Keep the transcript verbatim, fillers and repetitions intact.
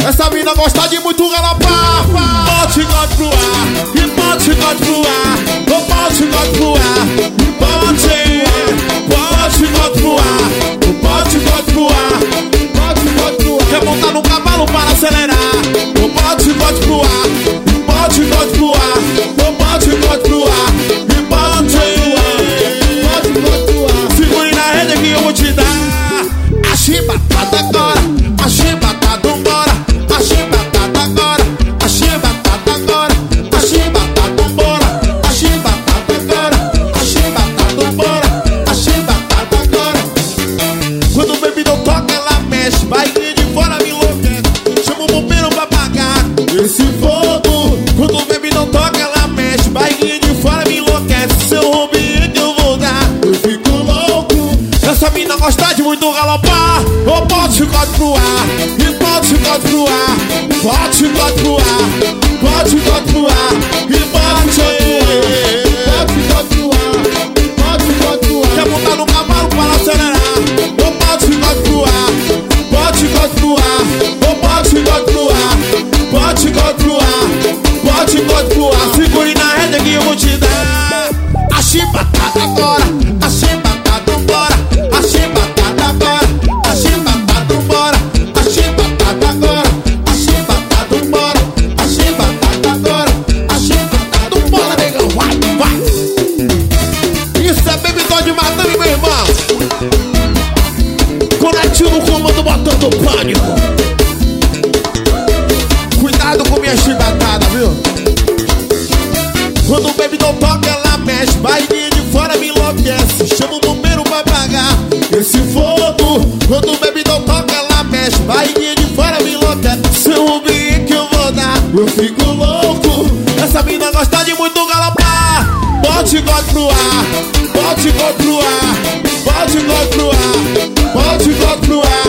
Essa mina gosta de muito galopar. Bote gote pro ar, e bote gote pro ar. Ô bote gote pro ar, e bote. Bote gote pro ar, o bote gote pro ar. Bote gote pro ar. Quer montar no cavalo para acelerar. Ô bote gote pro ar, e bote gote pro ar. Ô bote gote pro ar, e bote. Bote gote pro ar. Segure na rede que eu vou te dar. A chibatada agora, a chibatada vambora. A chibatada agora, a chibatada agora. A chibatada vambora, a chibatada agora. A chibatada vambora, a chibatada agora. Quando o bebidão toca, ela mexe. Barriguinha de fora me enlouquece. Chama o bombeiro pra apagar esse fogo. Quando o bebidão toca, ela mexe. Barriguinha de fora me enlouquece. Seu roubinho que eu vou dar, eu fico louco. Essa mina gosta de muito galopar. Ô bote gote pro ar, e bote gote pro ar. Bote gote pro ar, bote gote pro ar. E bote bote gote pro ar, bote gote pro ar. Quer montar no cavalo para acelerar. Ô bote gote pro ar, bote gote pro ar. Ô bote gote pro ar, bote gote pro ar. Bote gote pro ar. Segure na rede que eu vou te dar. A chibatada agora, a chibatada vambora. A chibatada agora, a chibatada vambora. A chibatada agora, a chibatada vambora. A chibatada agora, a chibatada vambora, negão. Vai, vai. Isso é bebidão de madame, meu irmão. Conectinho no comando, botando pânico. Cuidado com minha chibatada, viu? Quando o bebidão toca, ela mexe. Barriguinha de fora me enlouquece. Chama o bombeiro pra apagar esse fogo. Quando o bebidão toca, ela mexe. Barriguinha de fora me enlouquece. Seu rubinho que eu vou dar, eu fico louco. Essa mina gosta de muito galopar. Bote gote pro ar, bote gote pro ar. Bote gote pro ar, bote gote pro ar.